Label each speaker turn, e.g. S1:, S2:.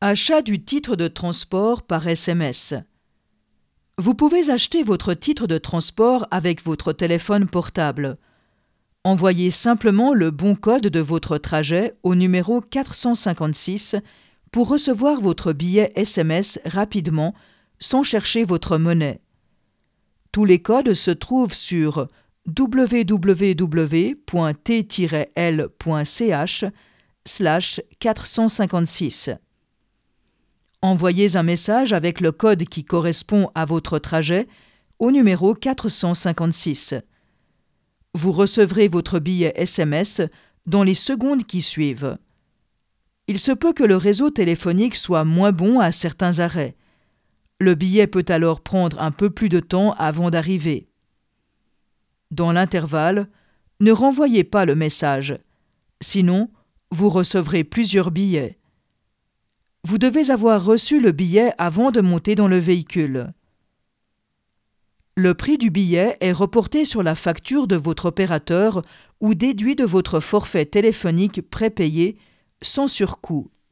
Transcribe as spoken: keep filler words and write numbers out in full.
S1: Achat du titre de transport par S M S. Vous pouvez acheter votre titre de transport avec votre téléphone portable. Envoyez simplement le bon code de votre trajet au numéro quatre cent cinquante-six pour recevoir votre billet S M S rapidement sans chercher votre monnaie. Tous les codes se trouvent sur w w w point t tiret l point c h slash quatre cent cinquante-six. Envoyez un message avec le code qui correspond à votre trajet au numéro quatre cent cinquante-six. Vous recevrez votre billet S M S dans les secondes qui suivent. Il se peut que le réseau téléphonique soit moins bon à certains arrêts. Le billet peut alors prendre un peu plus de temps avant d'arriver. Dans l'intervalle, ne renvoyez pas le message. Sinon, vous recevrez plusieurs billets. Vous devez avoir reçu le billet avant de monter dans le véhicule. Le prix du billet est reporté sur la facture de votre opérateur ou déduit de votre forfait téléphonique prépayé sans surcoût.